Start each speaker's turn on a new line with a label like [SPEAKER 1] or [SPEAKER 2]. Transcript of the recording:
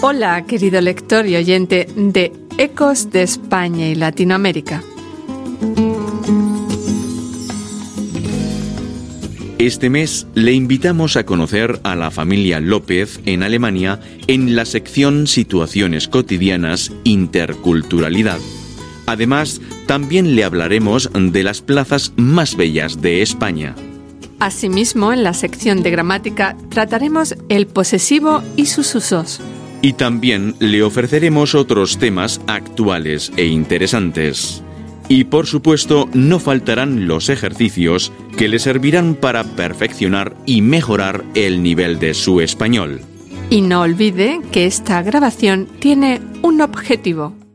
[SPEAKER 1] Hola, querido lector y oyente de Ecos de España y Latinoamérica.
[SPEAKER 2] Este mes le invitamos a conocer a la familia López en Alemania en la sección Situaciones cotidianas, Interculturalidad. Además, también le hablaremos de las plazas más bellas de España.
[SPEAKER 1] Asimismo, en la sección de gramática trataremos el posesivo y sus usos.
[SPEAKER 2] Y también le ofreceremos otros temas actuales e interesantes. Y por supuesto, no faltarán los ejercicios que le servirán para perfeccionar y mejorar el nivel de su español.
[SPEAKER 1] Y no olvide que esta grabación tiene un objetivo: